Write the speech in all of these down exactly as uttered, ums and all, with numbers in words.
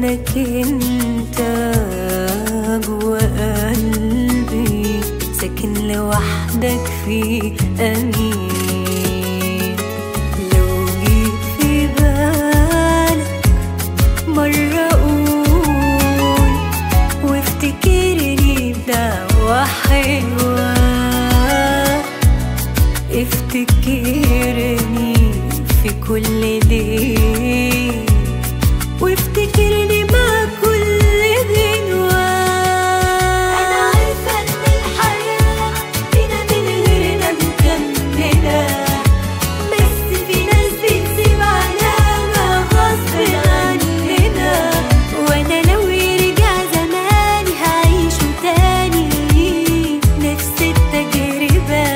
مكانك انت جوا قلبي، ساكن لوحدك في أمين. لو جيت في بالك مرة قول وافتكرني بدعوة حلوة، افتكرني في كل ليل وافتكرني مع كل غنوة. أنا عارفة إن الحياة بينا من غيرنا مكملة، بس في ناس بتسيب علامة غصب عننا، وأنا لو يرجع زماني هعيشه تاني نفس التجربة.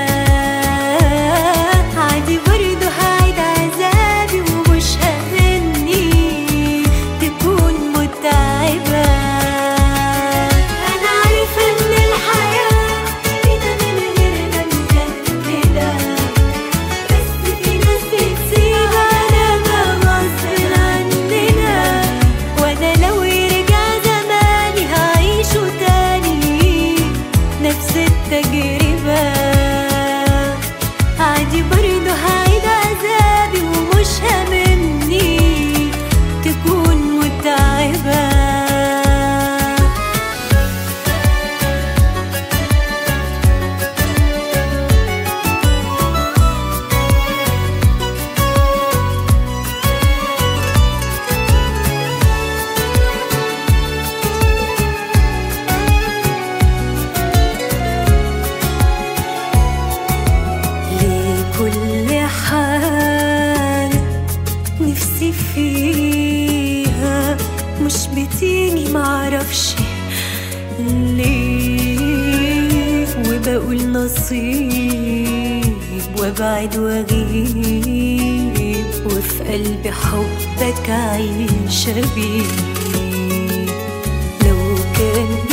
عادي برضه هعيد عذابي ومش هغني تكون متعبة. أنا عارفة إن الحياة بينا من غيرنا مكملة، بس في ناس بتسيب علامة غصب عننا، وأنا لو يرجع زماني هعيشه تاني نفس التجربة. عادي برضه هعيد عذابي ومش هاممني تكون متعبة. ليه كل حاجة نفسي فيها مش بتيجي معرفش ليه، وبقول نصيب وابعد واغيب، وفي قلبي حبك عايشة بيه. لو كان